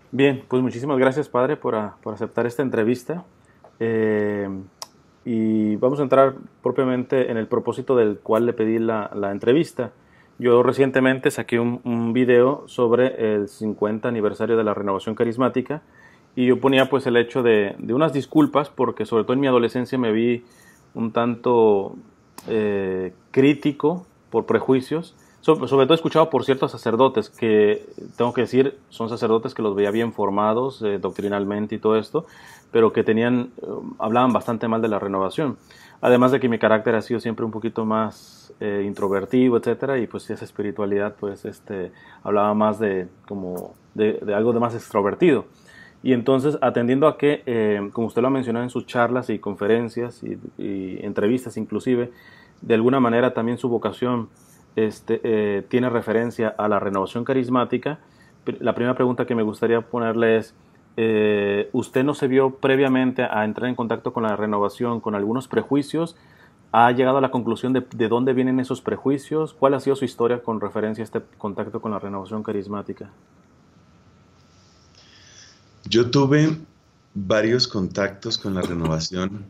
Bien, pues muchísimas gracias, padre, por aceptar esta entrevista. Eh, y vamos a entrar propiamente en el propósito del cual le pedí la entrevista. Yo recientemente saqué un video sobre el 50 aniversario de la renovación carismática y yo ponía pues el hecho de unas disculpas porque sobre todo en mi adolescencia me vi un tanto crítico por prejuicios, sobre todo escuchado por ciertos sacerdotes que, tengo que decir, son sacerdotes que los veía bien formados doctrinalmente y todo esto, pero que hablaban bastante mal de la renovación. Además de que mi carácter ha sido siempre un poquito más introvertido, etcétera, y pues esa espiritualidad, pues hablaba más de algo de más extrovertido. Y entonces, atendiendo a que, como usted lo ha mencionado en sus charlas y conferencias y entrevistas inclusive, de alguna manera también su vocación tiene referencia a la renovación carismática, la primera pregunta que me gustaría ponerle es, ¿usted no se vio previamente a entrar en contacto con la renovación con algunos prejuicios? ¿Ha llegado a la conclusión de dónde vienen esos prejuicios? ¿Cuál ha sido su historia con referencia a este contacto con la renovación carismática? Yo tuve varios contactos con la renovación,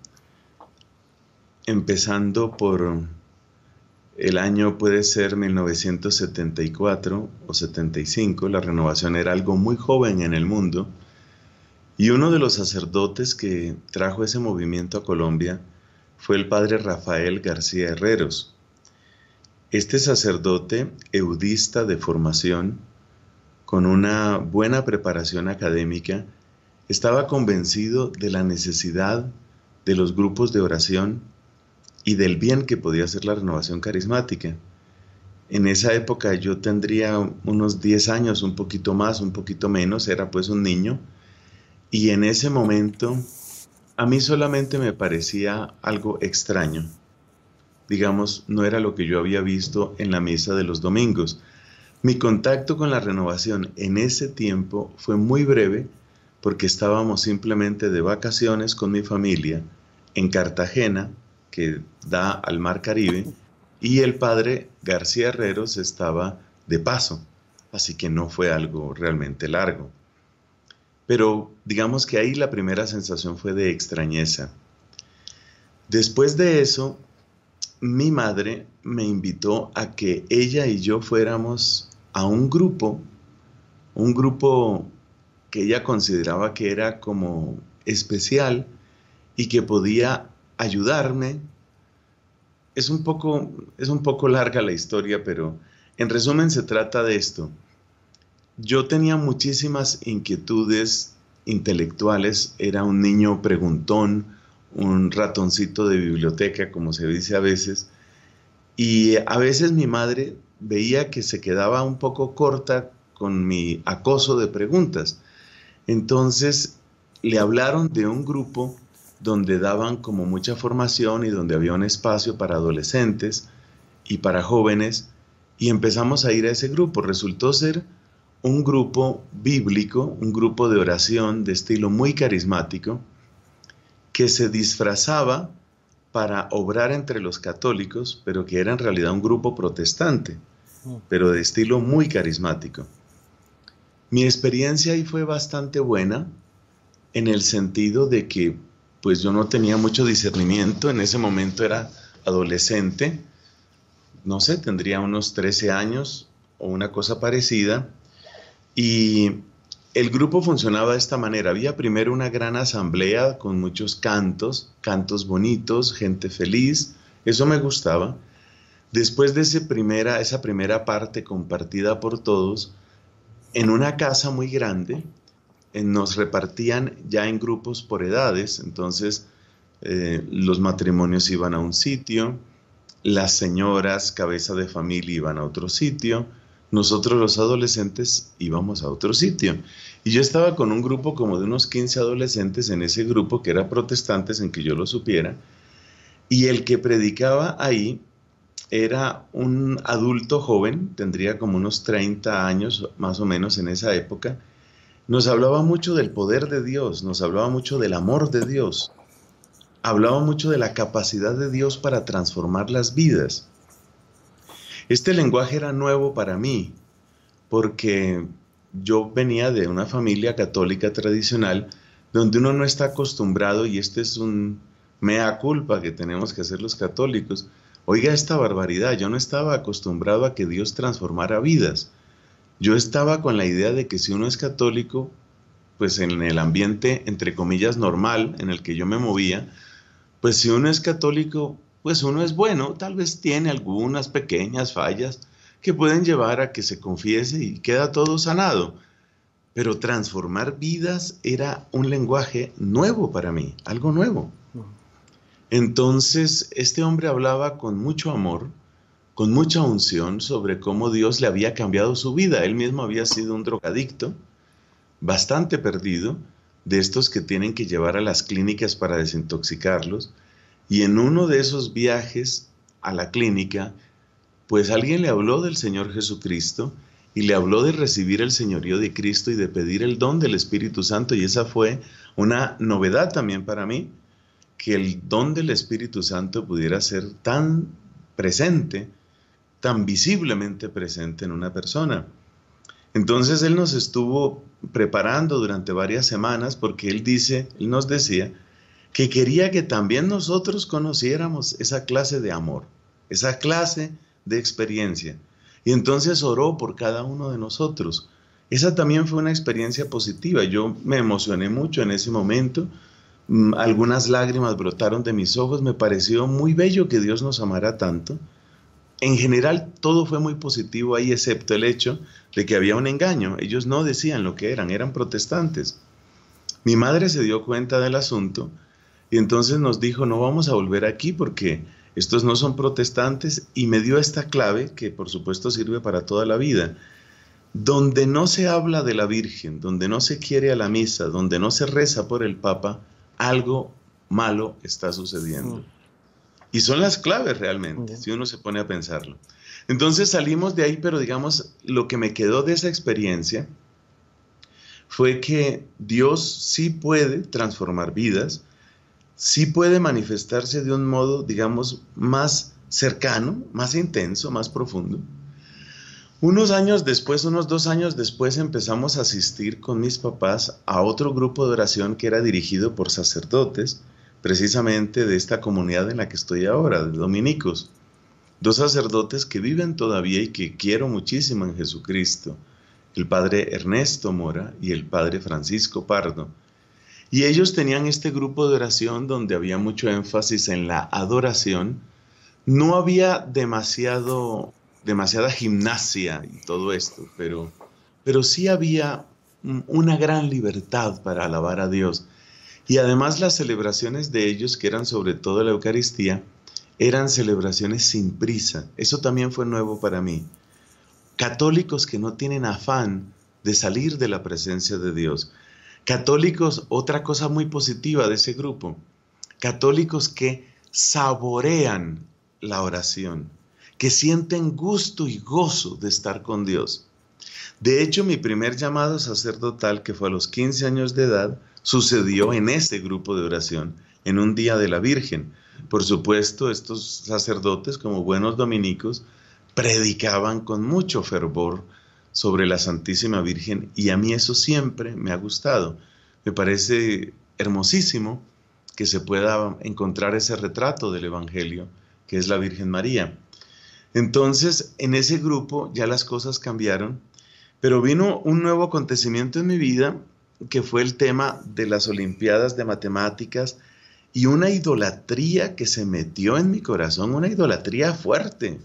empezando por el año puede ser 1974 o 75. La renovación era algo muy joven en el mundo, y uno de los sacerdotes que trajo ese movimiento a Colombia fue el padre Rafael García Herreros. Este sacerdote, eudista de formación, con una buena preparación académica, estaba convencido de la necesidad de los grupos de oración y del bien que podía hacer la renovación carismática. En esa época yo tendría unos 10 años, un poquito más, un poquito menos, era pues un niño, y en ese momento a mí solamente me parecía algo extraño. Digamos, no era lo que yo había visto en la misa de los domingos. Mi contacto con la renovación en ese tiempo fue muy breve porque estábamos simplemente de vacaciones con mi familia en Cartagena, que da al Mar Caribe, y el padre García Herreros estaba de paso, así que no fue algo realmente largo. Pero digamos que ahí la primera sensación fue de extrañeza. Después de eso, mi madre me invitó a que ella y yo fuéramos a un grupo que ella consideraba que era como especial y que podía ayudarme. Es un poco larga la historia, pero en resumen se trata de esto. Yo tenía muchísimas inquietudes intelectuales, era un niño preguntón, un ratoncito de biblioteca, como se dice a veces, y a veces mi madre veía que se quedaba un poco corta con mi acoso de preguntas. Entonces le hablaron de un grupo donde daban como mucha formación y donde había un espacio para adolescentes y para jóvenes, y empezamos a ir a ese grupo. Resultó ser un grupo bíblico, un grupo de oración de estilo muy carismático, que se disfrazaba para obrar entre los católicos, pero que era en realidad un grupo protestante, pero de estilo muy carismático. Mi experiencia ahí fue bastante buena en el sentido de que pues yo no tenía mucho discernimiento, en ese momento era adolescente, no sé, tendría unos 13 años o una cosa parecida, y el grupo funcionaba de esta manera. Había primero una gran asamblea con muchos cantos, cantos bonitos, gente feliz, eso me gustaba. Después de esa primera parte compartida por todos, en una casa muy grande, nos repartían ya en grupos por edades. Entonces los matrimonios iban a un sitio, las señoras cabeza de familia iban a otro sitio, nosotros los adolescentes íbamos a otro sitio. Y yo estaba con un grupo como de unos 15 adolescentes en ese grupo que era protestantes, en que yo lo supiera, y el que predicaba ahí era un adulto joven, tendría como unos 30 años más o menos en esa época. Nos hablaba mucho del poder de Dios, nos hablaba mucho del amor de Dios, hablaba mucho de la capacidad de Dios para transformar las vidas. Este lenguaje era nuevo para mí, porque yo venía de una familia católica tradicional donde uno no está acostumbrado, y este es un mea culpa que tenemos que hacer los católicos. Oiga esta barbaridad, yo no estaba acostumbrado a que Dios transformara vidas. Yo estaba con la idea de que si uno es católico, pues en el ambiente, entre comillas, normal en el que yo me movía, pues si uno es católico, pues uno es bueno, tal vez tiene algunas pequeñas fallas que pueden llevar a que se confiese y queda todo sanado. Pero transformar vidas era un lenguaje nuevo para mí, algo nuevo. Entonces, este hombre hablaba con mucho amor, con mucha unción sobre cómo Dios le había cambiado su vida. Él mismo había sido un drogadicto, bastante perdido, de estos que tienen que llevar a las clínicas para desintoxicarlos. Y en uno de esos viajes a la clínica, pues alguien le habló del Señor Jesucristo y le habló de recibir el señorío de Cristo y de pedir el don del Espíritu Santo. Y esa fue una novedad también para mí, que el don del Espíritu Santo pudiera ser tan presente, tan visiblemente presente en una persona. Entonces él nos estuvo preparando durante varias semanas, porque él nos decía que quería que también nosotros conociéramos esa clase de amor, esa clase de experiencia. Y entonces oró por cada uno de nosotros. Esa también fue una experiencia positiva. Yo me emocioné mucho en ese momento. Algunas lágrimas brotaron de mis ojos. Me pareció muy bello que Dios nos amara tanto. En general, todo fue muy positivo ahí, excepto el hecho de que había un engaño. Ellos no decían lo que eran protestantes. Mi madre se dio cuenta del asunto y entonces nos dijo, no vamos a volver aquí porque estos no son protestantes, y me dio esta clave que por supuesto sirve para toda la vida. Donde no se habla de la Virgen, donde no se quiere a la misa, donde no se reza por el Papa, algo malo está sucediendo. Y son las claves realmente, si uno se pone a pensarlo. Entonces salimos de ahí, pero digamos, lo que me quedó de esa experiencia fue que Dios sí puede transformar vidas, sí puede manifestarse de un modo, digamos, más cercano, más intenso, más profundo. Unos 2 años después, empezamos a asistir con mis papás a otro grupo de oración que era dirigido por sacerdotes, precisamente de esta comunidad en la que estoy ahora, de dominicos. 2 sacerdotes que viven todavía y que quiero muchísimo en Jesucristo, el padre Ernesto Mora y el padre Francisco Pardo. Y ellos tenían este grupo de oración donde había mucho énfasis en la adoración. No había demasiada gimnasia y todo esto, pero sí había una gran libertad para alabar a Dios. Y además las celebraciones de ellos, que eran sobre todo la Eucaristía, eran celebraciones sin prisa. Eso también fue nuevo para mí. Católicos que no tienen afán de salir de la presencia de Dios. Católicos, otra cosa muy positiva de ese grupo, católicos que saborean la oración, que sienten gusto y gozo de estar con Dios. De hecho, mi primer llamado sacerdotal, que fue a los 15 años de edad, sucedió en ese grupo de oración, en un día de la Virgen. Por supuesto, estos sacerdotes, como buenos dominicos, predicaban con mucho fervor sobre la Santísima Virgen, y a mí eso siempre me ha gustado. Me parece hermosísimo que se pueda encontrar ese retrato del Evangelio, que es la Virgen María. Entonces, en ese grupo ya las cosas cambiaron, pero vino un nuevo acontecimiento en mi vida, que fue el tema de las Olimpiadas de Matemáticas, y una idolatría que se metió en mi corazón, una idolatría fuerte,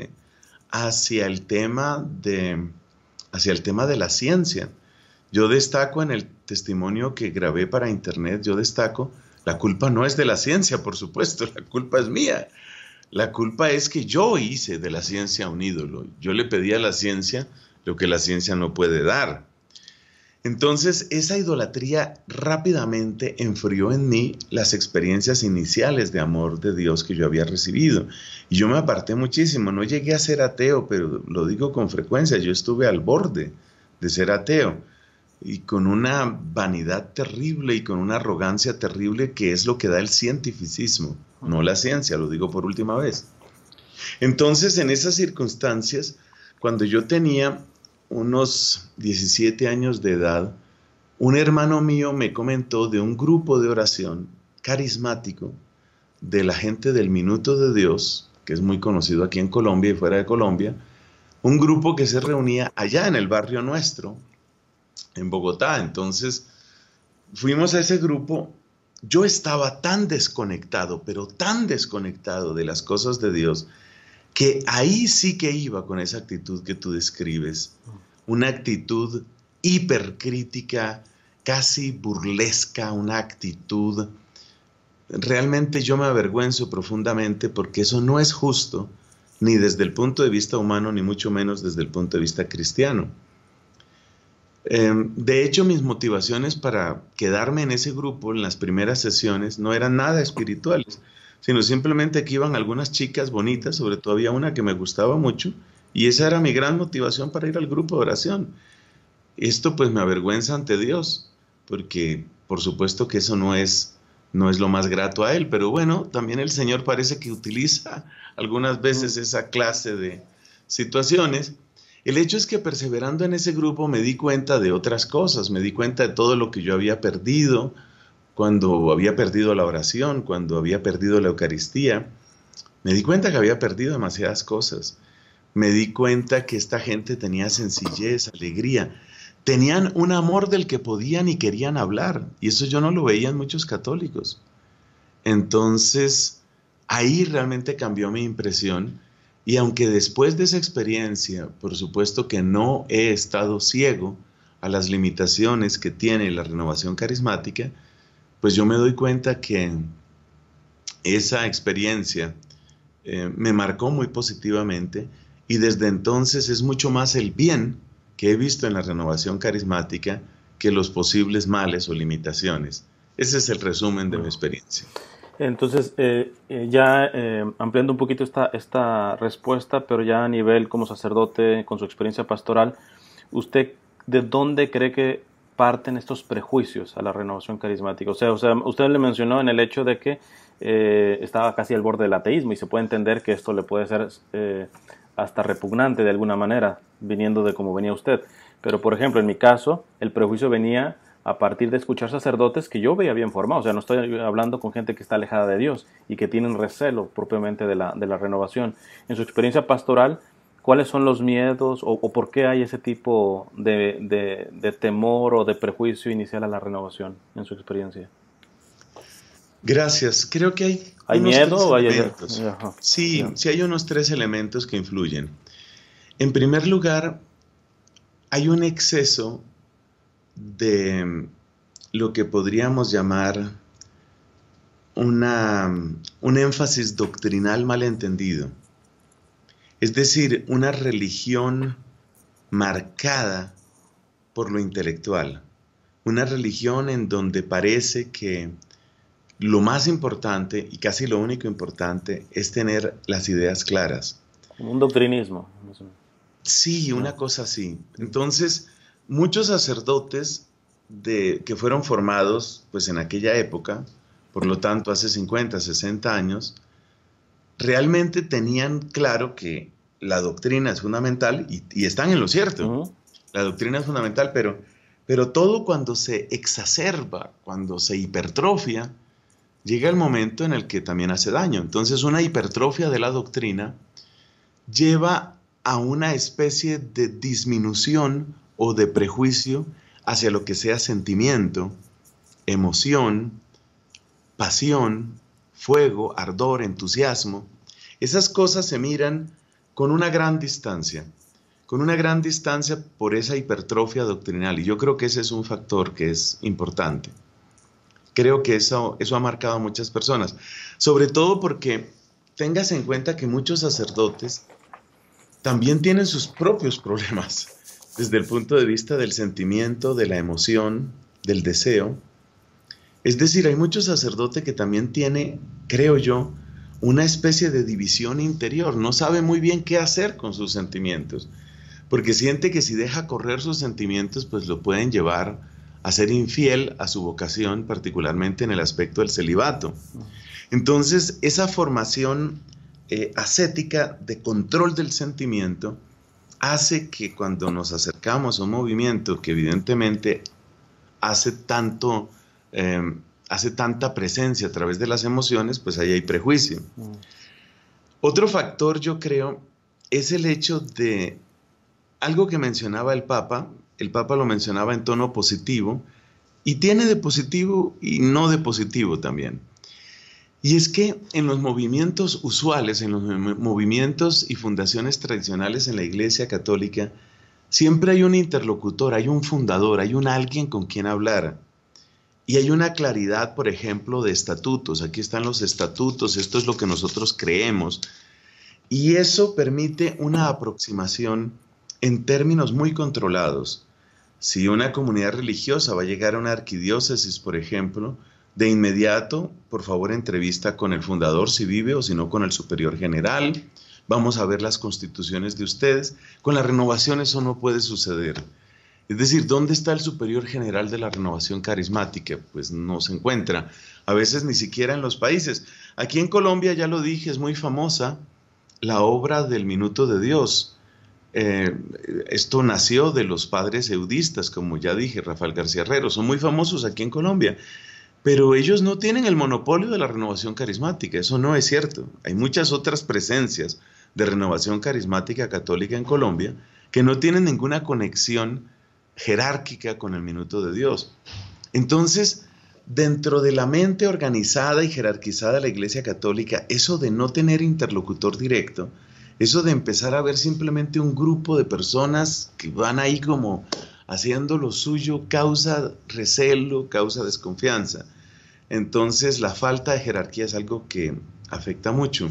hacia el tema de la ciencia. Yo destaco en el testimonio que grabé para internet, la culpa no es de la ciencia, por supuesto, la culpa es mía. La culpa es que yo hice de la ciencia un ídolo. Yo le pedí a la ciencia lo que la ciencia no puede dar. Entonces, esa idolatría rápidamente enfrió en mí las experiencias iniciales de amor de Dios que yo había recibido. Y yo me aparté muchísimo. No llegué a ser ateo, pero lo digo con frecuencia. Yo estuve al borde de ser ateo, y con una vanidad terrible y con una arrogancia terrible, que es lo que da el cientificismo, no la ciencia, lo digo por última vez. Entonces, en esas circunstancias, cuando yo tenía unos 17 años de edad, un hermano mío me comentó de un grupo de oración carismático de la gente del Minuto de Dios, que es muy conocido aquí en Colombia y fuera de Colombia, un grupo que se reunía allá en el barrio nuestro, en Bogotá. Entonces, fuimos a ese grupo. Yo estaba tan desconectado, pero tan desconectado de las cosas de Dios, que ahí sí que iba con esa actitud que tú describes, una actitud hipercrítica, casi burlesca, una actitud. Realmente yo me avergüenzo profundamente porque eso no es justo, ni desde el punto de vista humano, ni mucho menos desde el punto de vista cristiano. De hecho, mis motivaciones para quedarme en ese grupo en las primeras sesiones no eran nada espirituales, sino simplemente que iban algunas chicas bonitas, sobre todo había una que me gustaba mucho, y esa era mi gran motivación para ir al grupo de oración. Esto pues me avergüenza ante Dios, porque por supuesto que eso no es lo más grato a Él, pero bueno, también el Señor parece que utiliza algunas veces esa clase de situaciones. El hecho es que perseverando en ese grupo me di cuenta de otras cosas, me di cuenta de todo lo que yo había perdido cuando había perdido la oración, cuando había perdido la Eucaristía. Me di cuenta que había perdido demasiadas cosas. Me di cuenta que esta gente tenía sencillez, alegría, tenían un amor del que podían y querían hablar, y eso yo no lo veía en muchos católicos. Entonces, ahí realmente cambió mi impresión. Y aunque después de esa experiencia, por supuesto que no he estado ciego a las limitaciones que tiene la renovación carismática, pues yo me doy cuenta que esa experiencia me marcó muy positivamente, y desde entonces es mucho más el bien que he visto en la renovación carismática que los posibles males o limitaciones. Ese es el resumen de mi experiencia. Entonces, ampliando un poquito esta respuesta, pero ya a nivel como sacerdote, con su experiencia pastoral, ¿usted de dónde cree que parten estos prejuicios a la renovación carismática? O sea, usted le mencionó en el hecho de que estaba casi al borde del ateísmo, y se puede entender que esto le puede ser hasta repugnante de alguna manera, viniendo de como venía usted. Pero, por ejemplo, en mi caso, el prejuicio venía a partir de escuchar sacerdotes que yo veía bien formados. O sea, no estoy hablando con gente que está alejada de Dios y que tienen recelo propiamente de la renovación. En su experiencia pastoral, ¿cuáles son los miedos o por qué hay ese tipo de temor o de prejuicio inicial a la renovación en su experiencia? Gracias. Creo que ¿Hay miedo o hay elementos? Sí, sí hay unos 3 elementos que influyen. En primer lugar, hay un exceso de lo que podríamos llamar un énfasis doctrinal malentendido. Es decir, una religión marcada por lo intelectual. Una religión en donde parece que lo más importante y casi lo único importante es tener las ideas claras. Como un doctrinismo. Sí, una cosa así. Entonces, muchos sacerdotes que fueron formados pues en aquella época, por lo tanto hace 50, 60 años, realmente tenían claro que la doctrina es fundamental y están en lo cierto. La doctrina es fundamental, pero todo cuando se exacerba, cuando se hipertrofia, llega el momento en el que también hace daño. Entonces, una hipertrofia de la doctrina lleva a una especie de disminución o de prejuicio hacia lo que sea sentimiento, emoción, pasión, fuego, ardor, entusiasmo. Esas cosas se miran con una gran distancia por esa hipertrofia doctrinal, y yo creo que ese es un factor que es importante. Creo que eso ha marcado a muchas personas, sobre todo porque tengas en cuenta que muchos sacerdotes también tienen sus propios problemas desde el punto de vista del sentimiento, de la emoción, del deseo. Es decir, hay muchos sacerdotes que también tiene, creo yo, una especie de división interior. No sabe muy bien qué hacer con sus sentimientos, porque siente que si deja correr sus sentimientos, pues lo pueden llevar a ser infiel a su vocación, particularmente en el aspecto del celibato. Entonces, esa formación ascética de control del sentimiento hace que cuando nos acercamos a un movimiento que evidentemente hace tanto, eh, hace tanta presencia a través de las emociones, pues ahí hay prejuicio. Otro factor, yo creo, es el hecho de algo que mencionaba el Papa lo mencionaba en tono positivo, y tiene de positivo y no de positivo también. Y es que en los movimientos usuales, en los movimientos y fundaciones tradicionales en la Iglesia Católica, siempre hay un interlocutor, hay un fundador, hay un alguien con quien hablar. Y hay una claridad, por ejemplo, de estatutos. Aquí están los estatutos, esto es lo que nosotros creemos. Y eso permite una aproximación en términos muy controlados. Si una comunidad religiosa va a llegar a una arquidiócesis, por ejemplo, de inmediato, por favor, entrevista con el fundador si vive o si no con el superior general. Vamos a ver las constituciones de ustedes. Con la renovación eso no puede suceder. Es decir, ¿dónde está el superior general de la renovación carismática? Pues no se encuentra. A veces ni siquiera en los países. Aquí en Colombia, ya lo dije, es muy famosa la obra del Minuto de Dios. Esto nació de los padres eudistas, como ya dije, Rafael García Herrero. Son muy famosos aquí en Colombia. Pero ellos no tienen el monopolio de la renovación carismática, eso no es cierto. Hay muchas otras presencias de renovación carismática católica en Colombia que no tienen ninguna conexión jerárquica con el Minuto de Dios. Entonces, dentro de la mente organizada y jerarquizada de la Iglesia Católica, eso de no tener interlocutor directo, eso de empezar a ver simplemente un grupo de personas que van ahí como haciendo lo suyo, causa recelo, causa desconfianza. Entonces la falta de jerarquía es algo que afecta mucho.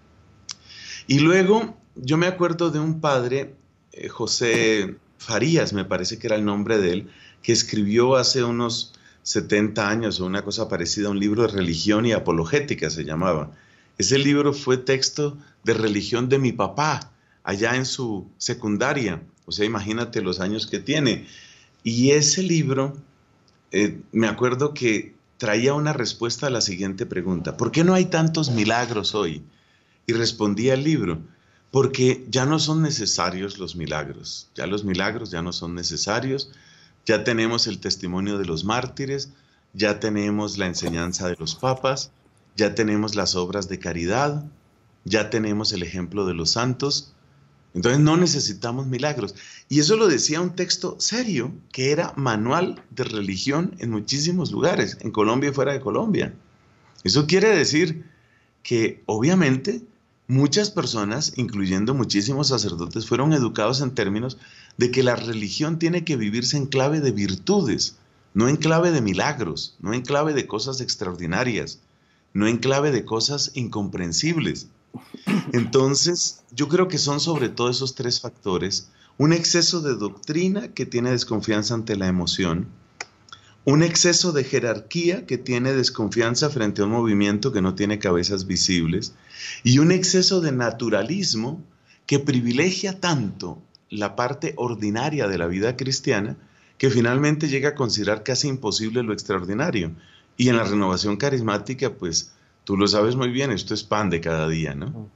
Y luego yo me acuerdo de un padre, José Farías, me parece que era el nombre de él, que escribió hace unos 70 años o una cosa parecida, un libro de religión y apologética se llamaba. Ese libro fue texto de religión de mi papá, allá en su secundaria, o sea, imagínate los años que tiene. Y ese libro, me acuerdo que traía una respuesta a la siguiente pregunta: ¿por qué no hay tantos milagros hoy? Y respondía el libro: porque ya no son necesarios los milagros, ya los milagros ya no son necesarios, ya tenemos el testimonio de los mártires, ya tenemos la enseñanza de los papas, ya tenemos las obras de caridad, ya tenemos el ejemplo de los santos, entonces no necesitamos milagros. Y eso lo decía un texto serio, que era manual de religión en muchísimos lugares, en Colombia y fuera de Colombia. Eso quiere decir que obviamente muchas personas, incluyendo muchísimos sacerdotes, fueron educados en términos de que la religión tiene que vivirse en clave de virtudes, no en clave de milagros, no en clave de cosas extraordinarias, no en clave de cosas incomprensibles. Entonces, yo creo que son sobre todo esos tres factores: un exceso de doctrina que tiene desconfianza ante la emoción, un exceso de jerarquía que tiene desconfianza frente a un movimiento que no tiene cabezas visibles, y un exceso de naturalismo que privilegia tanto la parte ordinaria de la vida cristiana que finalmente llega a considerar casi imposible lo extraordinario. Y en la renovación carismática, pues tú lo sabes muy bien, esto es pan de cada día, ¿no?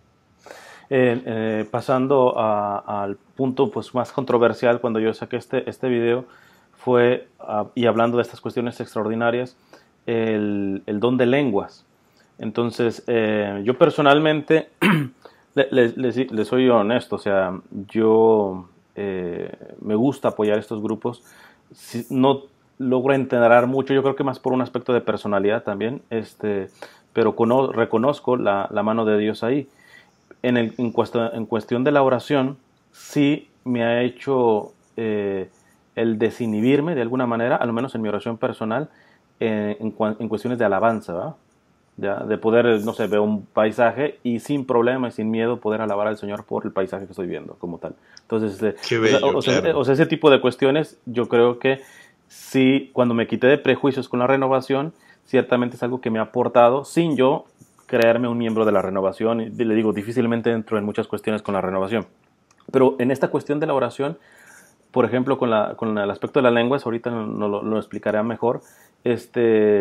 Pasando al punto pues, más controversial, cuando yo saqué este video, fue, y hablando de estas cuestiones extraordinarias, el don de lenguas. Entonces, yo personalmente, le soy honesto, o sea, yo me gusta apoyar estos grupos. Si, no logro entender mucho, yo creo que más por un aspecto de personalidad también, pero reconozco la mano de Dios ahí. En cuestión de la oración, sí me ha hecho el desinhibirme de alguna manera, al menos en mi oración personal, en cuestiones de alabanza, ¿verdad? De poder, no sé, ver un paisaje y sin problema y sin miedo poder alabar al Señor por el paisaje que estoy viendo como tal. Entonces, Qué bello, claro. o sea, ese tipo de cuestiones, yo creo que sí, cuando me quité de prejuicios con la renovación, ciertamente es algo que me ha aportado sin yo creerme un miembro de la renovación. Y le digo, difícilmente entro en muchas cuestiones con la renovación. Pero en esta cuestión de la oración, por ejemplo, con el aspecto de las lenguas, ahorita lo explicaré mejor,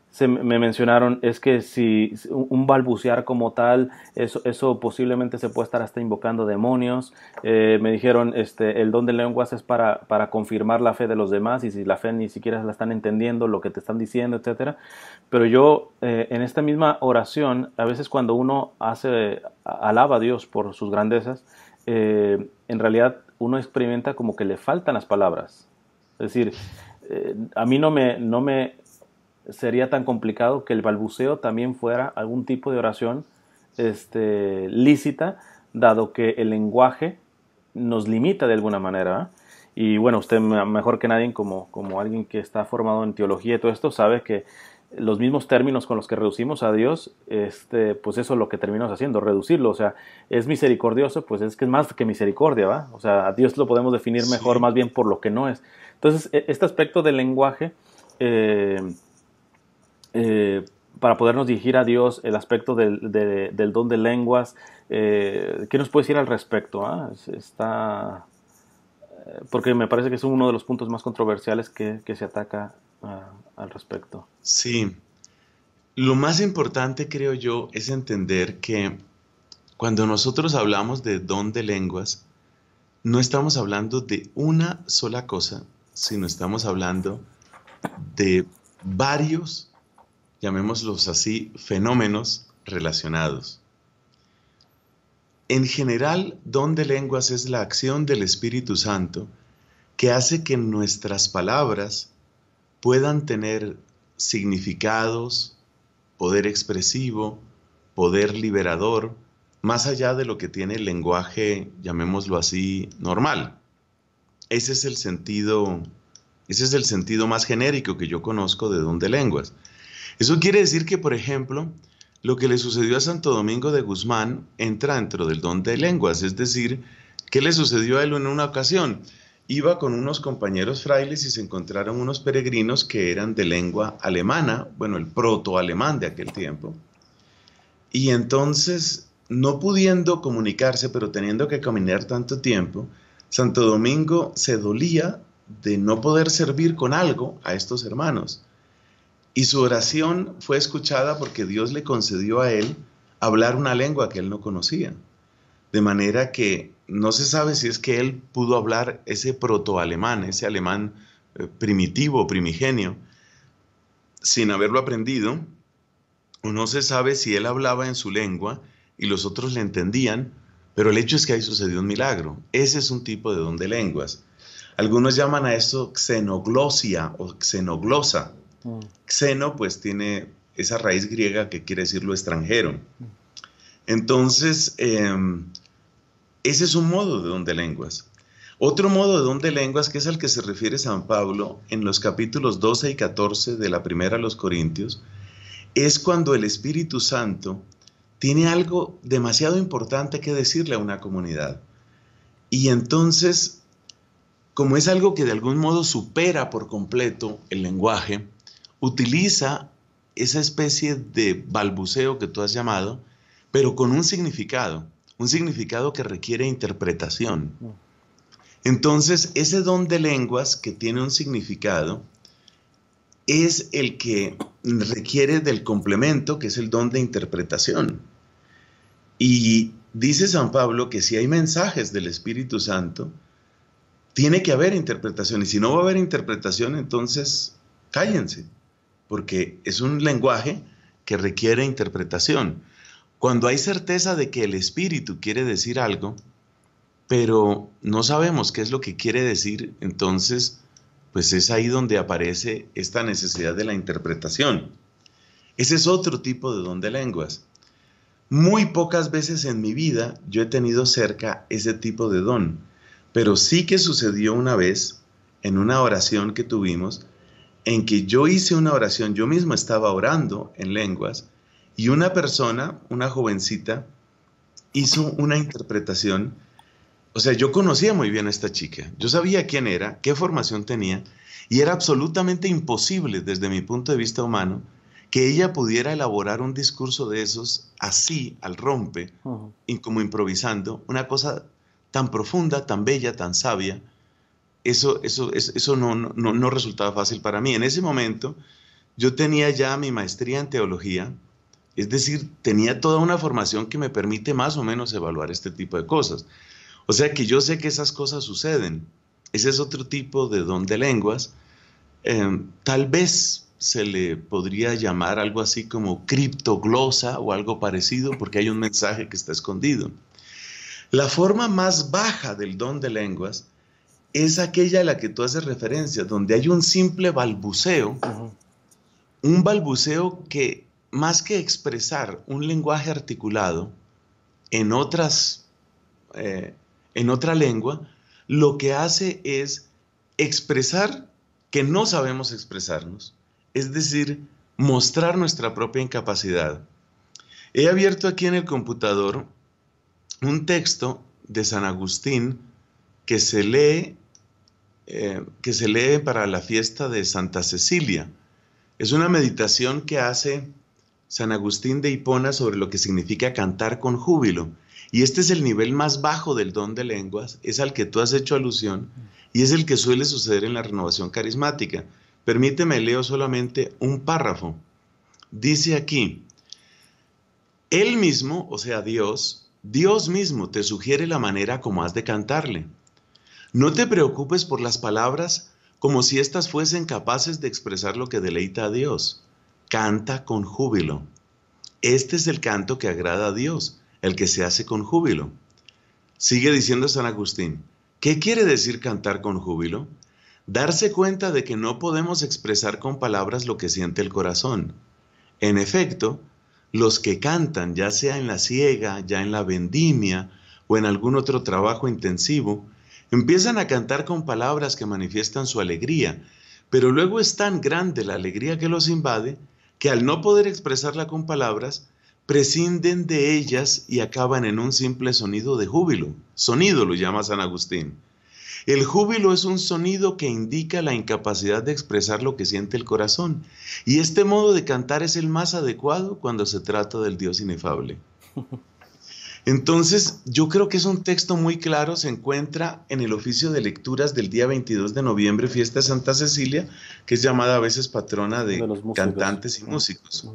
me mencionaron, es que si un balbucear como tal, eso posiblemente se puede estar hasta invocando demonios. Me dijeron, el don de lenguas es para confirmar la fe de los demás, y si la fe ni siquiera la están entendiendo, lo que te están diciendo, etcétera. Pero yo, en esta misma oración, a veces cuando uno alaba a Dios por sus grandezas, en realidad uno experimenta como que le faltan las palabras. Es decir, a mí no me sería tan complicado que el balbuceo también fuera algún tipo de oración lícita, dado que el lenguaje nos limita de alguna manera. Y bueno, usted mejor que nadie, como alguien que está formado en teología y todo esto, sabe que los mismos términos con los que reducimos a Dios, pues eso es lo que terminamos haciendo, reducirlo. O sea, es misericordioso, pues es que es más que misericordia, ¿va? O sea, a Dios lo podemos definir mejor, sí, más bien por lo que no es. Entonces, este aspecto del lenguaje, para podernos dirigir a Dios, el aspecto del don de lenguas, ¿qué nos puede decir al respecto? Porque me parece que es uno de los puntos más controversiales que se ataca al respecto. Sí, lo más importante, creo yo, es entender que cuando nosotros hablamos de don de lenguas, no estamos hablando de una sola cosa, sino estamos hablando de varios, llamémoslos así, fenómenos relacionados. En general, don de lenguas es la acción del Espíritu Santo que hace que nuestras palabras puedan tener significados, poder expresivo, poder liberador, más allá de lo que tiene el lenguaje, llamémoslo así, normal. Ese es el sentido más genérico que yo conozco de don de lenguas. Eso quiere decir que, por ejemplo, lo que le sucedió a Santo Domingo de Guzmán entra dentro del don de lenguas, es decir, ¿qué le sucedió a él en una ocasión? Iba con unos compañeros frailes y se encontraron unos peregrinos que eran de lengua alemana, bueno, el proto-alemán de aquel tiempo. Y entonces, no pudiendo comunicarse, pero teniendo que caminar tanto tiempo, Santo Domingo se dolía de no poder servir con algo a estos hermanos. Y su oración fue escuchada porque Dios le concedió a él hablar una lengua que él no conocía. De manera que no se sabe si es que él pudo hablar ese proto-alemán, ese alemán primitivo, primigenio, sin haberlo aprendido, o no se sabe si él hablaba en su lengua y los otros le entendían, pero el hecho es que ahí sucedió un milagro. Ese es un tipo de don de lenguas. Algunos llaman a eso xenoglosia o xenoglosa. Xeno, pues, tiene esa raíz griega que quiere decir lo extranjero. Entonces, ese es un modo de don de lenguas. Otro modo de don de lenguas, que es al que se refiere San Pablo en los capítulos 12 y 14 de la primera a los Corintios, es cuando el Espíritu Santo tiene algo demasiado importante que decirle a una comunidad. Y entonces, como es algo que de algún modo supera por completo el lenguaje, utiliza esa especie de balbuceo que tú has llamado, pero con un significado que requiere interpretación. Entonces, ese don de lenguas que tiene un significado es el que requiere del complemento, que es el don de interpretación. Y dice San Pablo que si hay mensajes del Espíritu Santo, tiene que haber interpretación. Y si no va a haber interpretación, entonces cállense, porque es un lenguaje que requiere interpretación. Cuando hay certeza de que el Espíritu quiere decir algo, pero no sabemos qué es lo que quiere decir, entonces, pues es ahí donde aparece esta necesidad de la interpretación. Ese es otro tipo de don de lenguas. Muy pocas veces en mi vida yo he tenido cerca ese tipo de don, pero sí que sucedió una vez en una oración que tuvimos, en que yo hice una oración, yo mismo estaba orando en lenguas, y una persona, una jovencita, hizo una interpretación. O sea, yo conocía muy bien a esta chica, yo sabía quién era, qué formación tenía, y era absolutamente imposible desde mi punto de vista humano que ella pudiera elaborar un discurso de esos así, al rompe, y como improvisando, una cosa tan profunda, tan bella, tan sabia. Eso no resultaba fácil para mí. En ese momento yo tenía ya mi maestría en teología, es decir, tenía toda una formación que me permite más o menos evaluar este tipo de cosas. O sea que yo sé que esas cosas suceden. Ese es otro tipo de don de lenguas. Tal vez se le podría llamar algo así como criptoglosa o algo parecido, porque hay un mensaje que está escondido. La forma más baja del don de lenguas es aquella a la que tú haces referencia, donde hay un simple balbuceo, un balbuceo que más que expresar un lenguaje articulado en otra lengua, lo que hace es expresar que no sabemos expresarnos, es decir, mostrar nuestra propia incapacidad. He abierto aquí en el computador un texto de San Agustín que se lee para la fiesta de Santa Cecilia. Es una meditación que hace San Agustín de Hipona sobre lo que significa cantar con júbilo. Y este es el nivel más bajo del don de lenguas, es al que tú has hecho alusión y es el que suele suceder en la renovación carismática. Permíteme, leo solamente un párrafo. Dice aquí, Él mismo, o sea Dios mismo te sugiere la manera como has de cantarle. No te preocupes por las palabras como si éstas fuesen capaces de expresar lo que deleita a Dios. Canta con júbilo. Este es el canto que agrada a Dios, el que se hace con júbilo. Sigue diciendo San Agustín, ¿qué quiere decir cantar con júbilo? Darse cuenta de que no podemos expresar con palabras lo que siente el corazón. En efecto, los que cantan, ya sea en la siega, ya en la vendimia o en algún otro trabajo intensivo, empiezan a cantar con palabras que manifiestan su alegría, pero luego es tan grande la alegría que los invade que al no poder expresarla con palabras, prescinden de ellas y acaban en un simple sonido de júbilo. Sonido lo llama San Agustín. El júbilo es un sonido que indica la incapacidad de expresar lo que siente el corazón, y este modo de cantar es el más adecuado cuando se trata del Dios inefable. Entonces, yo creo que es un texto muy claro, se encuentra en el oficio de lecturas del día 22 de noviembre, fiesta de Santa Cecilia, que es llamada a veces patrona de los cantantes y músicos.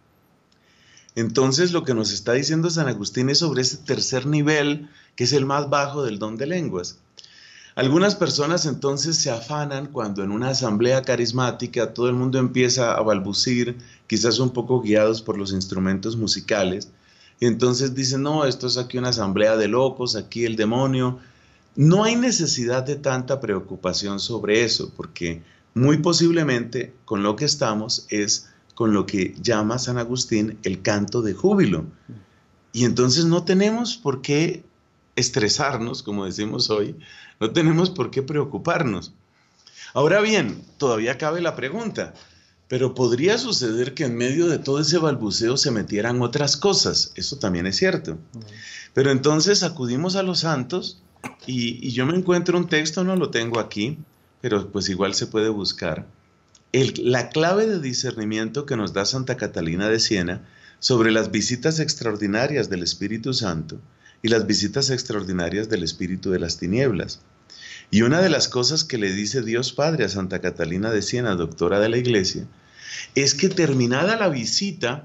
Entonces, lo que nos está diciendo San Agustín es sobre ese tercer nivel, que es el más bajo del don de lenguas. Algunas personas entonces se afanan cuando en una asamblea carismática todo el mundo empieza a balbucir, quizás un poco guiados por los instrumentos musicales, y entonces dicen, no, esto es aquí una asamblea de locos, aquí el demonio. No hay necesidad de tanta preocupación sobre eso, porque muy posiblemente con lo que estamos es con lo que llama San Agustín el canto de júbilo. Y entonces no tenemos por qué estresarnos, como decimos hoy, no tenemos por qué preocuparnos. Ahora bien, todavía cabe la pregunta, pero podría suceder que en medio de todo ese balbuceo se metieran otras cosas, eso también es cierto. Pero entonces acudimos a los santos y yo me encuentro un texto, no lo tengo aquí, pero pues igual se puede buscar. La clave de discernimiento que nos da Santa Catalina de Siena sobre las visitas extraordinarias del Espíritu Santo y las visitas extraordinarias del espíritu de las tinieblas. Y una de las cosas que le dice Dios Padre a Santa Catalina de Siena, doctora de la Iglesia, es que terminada la visita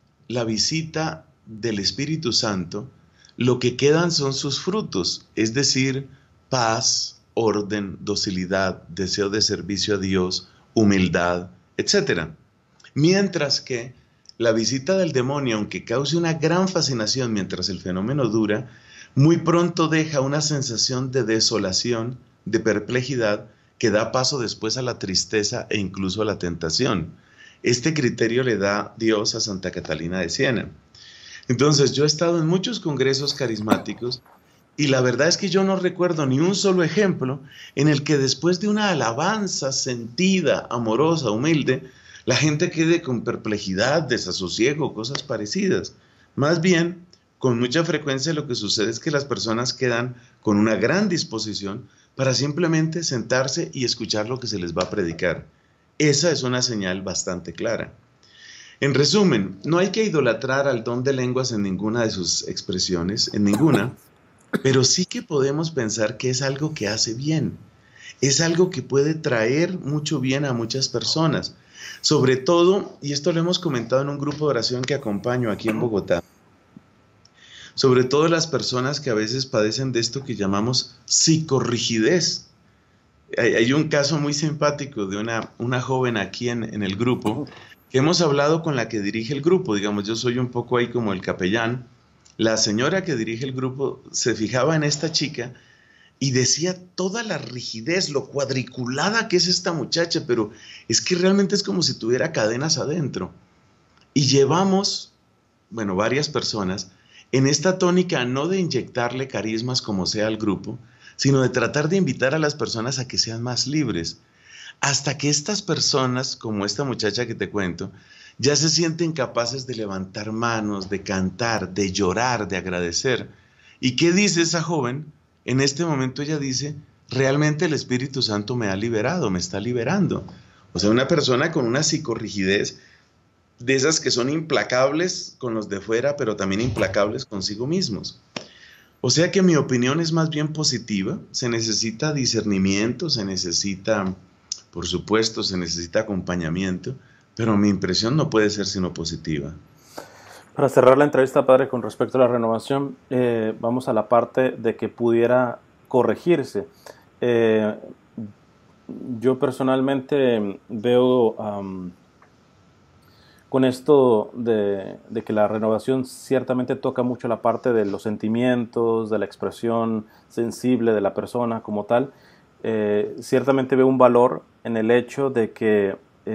del Espíritu Santo, lo que quedan son sus frutos, es decir, paz, orden, docilidad, deseo de servicio a Dios, humildad, etc. Mientras que la visita del demonio, aunque cause una gran fascinación mientras el fenómeno dura, muy pronto deja una sensación de desolación, de perplejidad, que da paso después a la tristeza e incluso a la tentación. Este criterio le da Dios a Santa Catalina de Siena. Entonces, yo he estado en muchos congresos carismáticos y la verdad es que yo no recuerdo ni un solo ejemplo en el que después de una alabanza sentida, amorosa, humilde, la gente quede con perplejidad, desasosiego, cosas parecidas. Más bien, con mucha frecuencia lo que sucede es que las personas quedan con una gran disposición para simplemente sentarse y escuchar lo que se les va a predicar. Esa es una señal bastante clara. En resumen, no hay que idolatrar al don de lenguas en ninguna de sus expresiones, en ninguna, pero sí que podemos pensar que es algo que hace bien, es algo que puede traer mucho bien a muchas personas, Sobre todo, y esto lo hemos comentado en un grupo de oración que acompaño aquí en Bogotá, sobre todo las personas que a veces padecen de esto que llamamos psicorrigidez. Hay un caso muy simpático de una joven aquí en el grupo, que hemos hablado con la que dirige el grupo, digamos, yo soy un poco ahí como el capellán. La señora que dirige el grupo se fijaba en esta chica y decía toda la rigidez, lo cuadriculada que es esta muchacha, pero es que realmente es como si tuviera cadenas adentro. Y llevamos, bueno, varias personas en esta tónica no de inyectarle carismas como sea al grupo, sino de tratar de invitar a las personas a que sean más libres, hasta que estas personas, como esta muchacha que te cuento, ya se sienten capaces de levantar manos, de cantar, de llorar, de agradecer. ¿Y qué dice esa joven? En este momento ella dice, realmente el Espíritu Santo me ha liberado, me está liberando. O sea, una persona con una psicorrigidez de esas que son implacables con los de fuera, pero también implacables consigo mismos. O sea que mi opinión es más bien positiva. Se necesita discernimiento, se necesita, por supuesto, se necesita acompañamiento, pero mi impresión no puede ser sino positiva. Para cerrar la entrevista, padre, con respecto a la renovación, vamos a la parte de que pudiera corregirse. Yo personalmente veo con esto de que la renovación ciertamente toca mucho la parte de los sentimientos, de la expresión sensible de la persona como tal. Ciertamente veo un valor en el hecho de que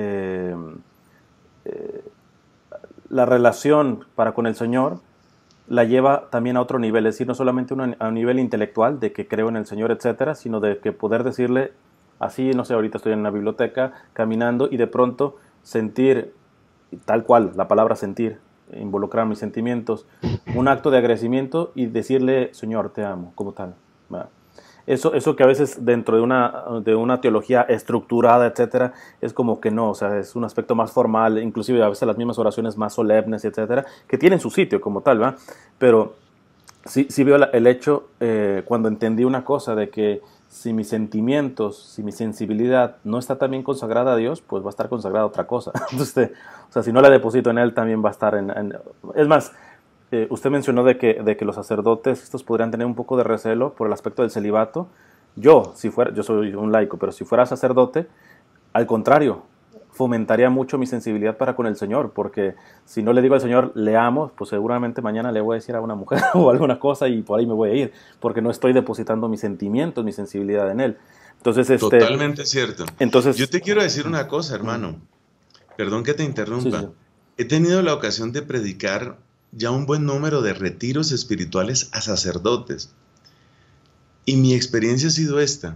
la relación para con el Señor la lleva también a otro nivel, es decir, no solamente a un nivel intelectual de que creo en el Señor, etcétera, sino de que poder decirle así, no sé, ahorita estoy en una biblioteca caminando y de pronto sentir, tal cual, la palabra sentir, involucrar mis sentimientos, un acto de agradecimiento y decirle, Señor, te amo, como tal. ¿Verdad? Eso que a veces dentro de una teología estructurada, etcétera, es como que no, o sea, es un aspecto más formal, inclusive a veces las mismas oraciones más solemnes, etcétera, que tienen su sitio como tal, ¿verdad? Pero sí veo el hecho, cuando entendí una cosa, de que si mis sentimientos, si mi sensibilidad no está también consagrada a Dios, pues va a estar consagrada a otra cosa. Entonces, o sea, si no la deposito en Él, también va a estar es más, usted mencionó de que los sacerdotes estos podrían tener un poco de recelo por el aspecto del celibato. Yo soy un laico, pero si fuera sacerdote, al contrario, fomentaría mucho mi sensibilidad para con el Señor, porque si no le digo al Señor, le amo, pues seguramente mañana le voy a decir a una mujer o alguna cosa y por ahí me voy a ir, porque no estoy depositando mis sentimientos, mi sensibilidad en Él. Entonces, Totalmente cierto. entonces, Yo te quiero decir una cosa, hermano. Perdón que te sí, sí, interrumpa. He tenido la ocasión de predicar ya un buen número de retiros espirituales a sacerdotes. Y mi experiencia ha sido esta.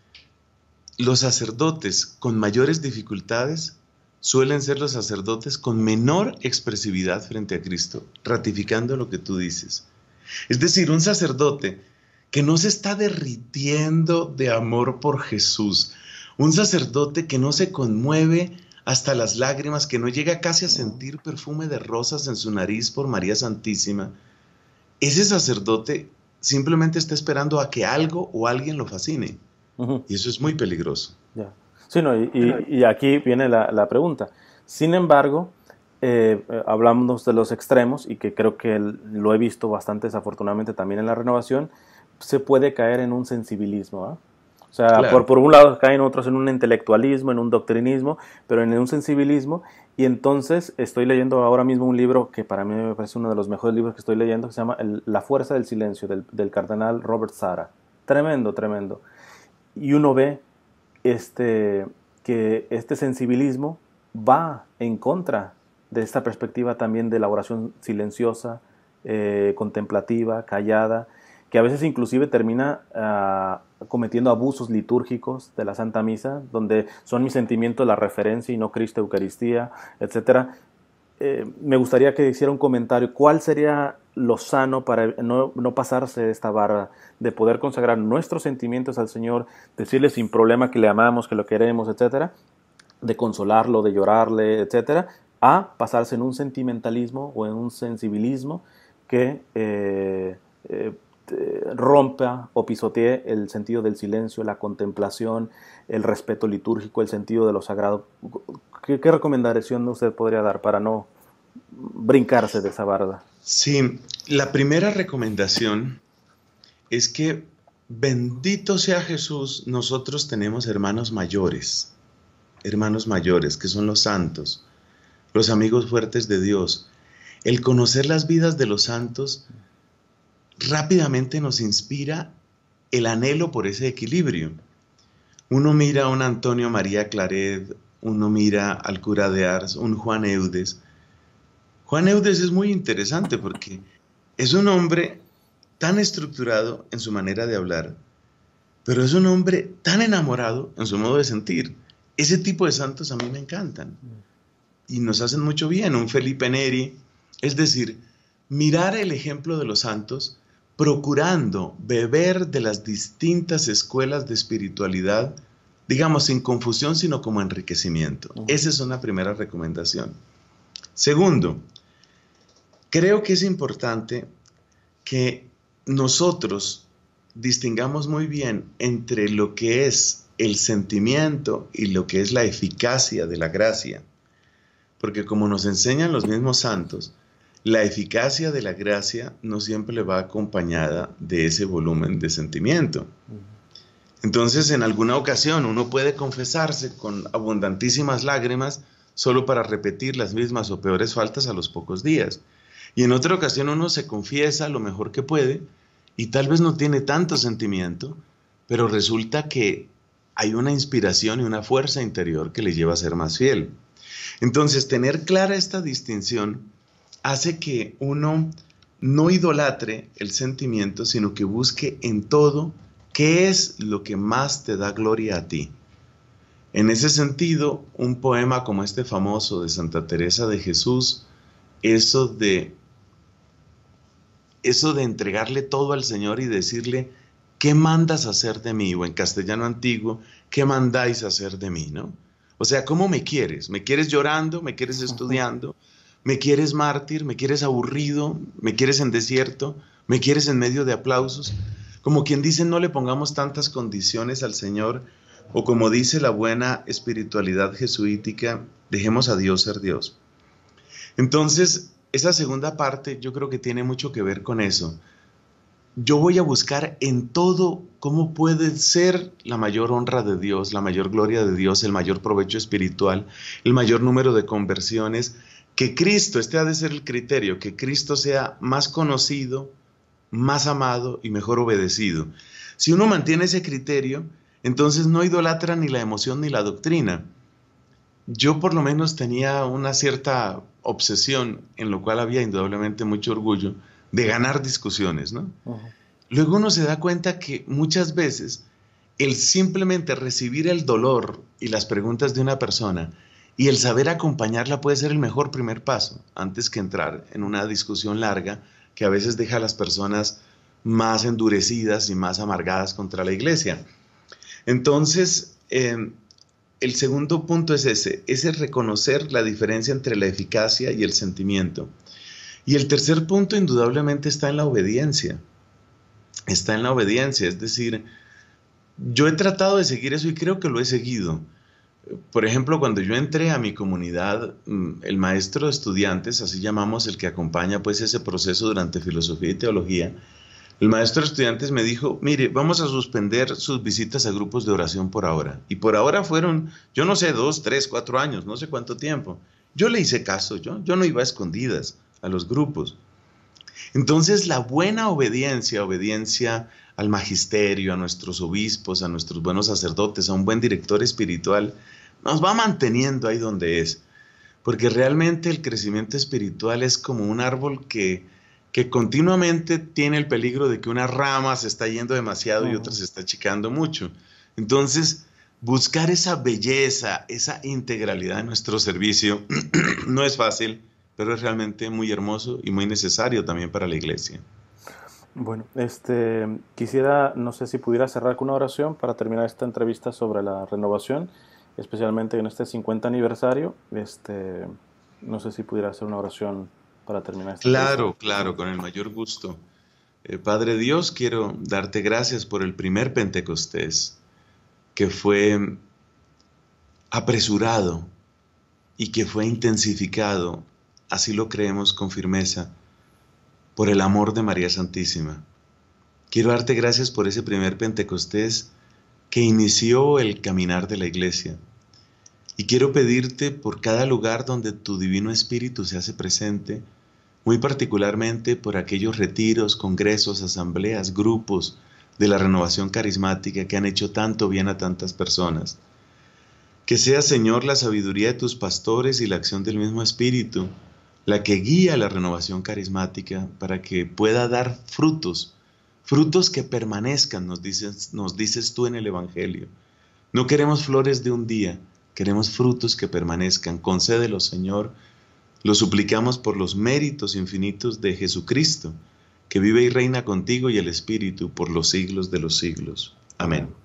Los sacerdotes con mayores dificultades suelen ser los sacerdotes con menor expresividad frente a Cristo, ratificando lo que tú dices. Es decir, un sacerdote que no se está derritiendo de amor por Jesús, un sacerdote que no se conmueve hasta las lágrimas, que no llega casi a sentir perfume de rosas en su nariz por María Santísima, ese sacerdote simplemente está esperando a que algo o alguien lo fascine. uh-huh. Y eso es muy peligroso. Ya. Sí, no, y aquí viene la pregunta. Sin embargo, hablamos de los extremos y que creo que lo he visto bastante desafortunadamente también en la renovación, se puede caer en un sensibilismo, ¿eh? O sea, Claro. por un lado caen otros en un intelectualismo, en un doctrinismo, pero en un sensibilismo. Y entonces estoy leyendo ahora mismo un libro que para mí me parece uno de los mejores libros que estoy leyendo, que se llama La fuerza del silencio, del cardenal Robert Sara. Tremendo, tremendo. Y uno ve que este sensibilismo va en contra de esta perspectiva también de la oración silenciosa, contemplativa, callada, que a veces inclusive termina cometiendo abusos litúrgicos de la Santa Misa, donde son mis sentimientos la referencia y no Cristo, Eucaristía, etcétera. Me gustaría que hiciera un comentario. ¿Cuál sería lo sano para no pasarse de esta barra, de poder consagrar nuestros sentimientos al Señor, decirle sin problema que le amamos, que lo queremos, etcétera, de consolarlo, de llorarle, etcétera, a pasarse en un sentimentalismo o en un sensibilismo que rompa o pisotee el sentido del silencio, la contemplación, el respeto litúrgico, el sentido de lo sagrado? ¿Qué recomendación usted podría dar para no brincarse de esa barda? Sí, la primera recomendación es que, bendito sea Jesús, nosotros tenemos hermanos mayores, que son los santos, los amigos fuertes de Dios. El conocer las vidas de los santos rápidamente nos inspira el anhelo por ese equilibrio. Uno mira a un Antonio María Claret, uno mira al cura de Ars, un Juan Eudes. Juan Eudes es muy interesante porque es un hombre tan estructurado en su manera de hablar, pero es un hombre tan enamorado en su modo de sentir. Ese tipo de santos a mí me encantan y nos hacen mucho bien. Un Felipe Neri, es decir, mirar el ejemplo de los santos, procurando beber de las distintas escuelas de espiritualidad, digamos, sin confusión, sino como enriquecimiento. Esa es una primera recomendación. Segundo, creo que es importante que nosotros distingamos muy bien entre lo que es el sentimiento y lo que es la eficacia de la gracia. Porque como nos enseñan los mismos santos, la eficacia de la gracia no siempre va acompañada de ese volumen de sentimiento. Entonces, en alguna ocasión uno puede confesarse con abundantísimas lágrimas solo para repetir las mismas o peores faltas a los pocos días. Y en otra ocasión uno se confiesa lo mejor que puede y tal vez no tiene tanto sentimiento, pero resulta que hay una inspiración y una fuerza interior que le lleva a ser más fiel. Entonces, tener clara esta distinción hace que uno no idolatre el sentimiento, sino que busque en todo qué es lo que más te da gloria a ti. En ese sentido, un poema como este famoso de Santa Teresa de Jesús, eso de entregarle todo al Señor y decirle, ¿qué mandas hacer de mí? O en castellano antiguo, ¿qué mandáis hacer de mí? ¿No? O sea, ¿cómo me quieres? ¿Me quieres llorando? ¿Me quieres estudiando? ¿Me quieres mártir? ¿Me quieres aburrido? ¿Me quieres en desierto? ¿Me quieres en medio de aplausos? Como quien dice, no le pongamos tantas condiciones al Señor, o como dice la buena espiritualidad jesuítica, dejemos a Dios ser Dios. Entonces, esa segunda parte yo creo que tiene mucho que ver con eso. Yo voy a buscar en todo cómo puede ser la mayor honra de Dios, la mayor gloria de Dios, el mayor provecho espiritual, el mayor número de conversiones, que Cristo, este ha de ser el criterio, que Cristo sea más conocido, más amado y mejor obedecido. Si uno mantiene ese criterio, entonces no idolatra ni la emoción ni la doctrina. Yo por lo menos tenía una cierta obsesión, en lo cual había indudablemente mucho orgullo, de ganar discusiones, ¿no? Luego uno se da cuenta que muchas veces el simplemente recibir el dolor y las preguntas de una persona y el saber acompañarla puede ser el mejor primer paso, antes que entrar en una discusión larga que a veces deja a las personas más endurecidas y más amargadas contra la iglesia. Entonces, el segundo punto es ese reconocer la diferencia entre la eficacia y el sentimiento. Y el tercer punto indudablemente está en la obediencia. Está en la obediencia, es decir, yo he tratado de seguir eso y creo que lo he seguido. Por ejemplo, cuando yo entré a mi comunidad, el maestro de estudiantes, así llamamos el que acompaña pues ese proceso durante filosofía y teología, el maestro de estudiantes me dijo, mire, vamos a suspender sus visitas a grupos de oración por ahora. Y por ahora fueron, yo no sé, 2, 3, 4 años, no sé cuánto tiempo. Yo le hice caso, yo no iba a escondidas a los grupos. Entonces la buena obediencia al magisterio, a nuestros obispos, a nuestros buenos sacerdotes, a un buen director espiritual, nos va manteniendo ahí donde es. Porque realmente el crecimiento espiritual es como un árbol que continuamente tiene el peligro de que una rama se está yendo demasiado y otra se está achicando mucho. Entonces, buscar esa belleza, esa integralidad en nuestro servicio no es fácil, pero es realmente muy hermoso y muy necesario también para la iglesia. Bueno, quisiera, no sé si pudiera cerrar con una oración para terminar esta entrevista sobre la renovación, especialmente en este 50 aniversario. No sé si pudiera hacer una oración para terminar esta entrevista. Claro, con el mayor gusto. Padre Dios, quiero darte gracias por el primer Pentecostés, que fue apresurado, y que fue intensificado, así lo creemos con firmeza, por el amor de María Santísima. Quiero darte gracias por ese primer Pentecostés que inició el caminar de la Iglesia. Y quiero pedirte por cada lugar donde tu Divino Espíritu se hace presente, muy particularmente por aquellos retiros, congresos, asambleas, grupos de la renovación carismática que han hecho tanto bien a tantas personas. Que sea, Señor, la sabiduría de tus pastores y la acción del mismo Espíritu la que guía la renovación carismática para que pueda dar frutos, frutos que permanezcan, nos dices tú en el Evangelio. No queremos flores de un día, queremos frutos que permanezcan. Concédelo, Señor. Lo suplicamos por los méritos infinitos de Jesucristo, que vive y reina contigo y el Espíritu por los siglos de los siglos. Amén.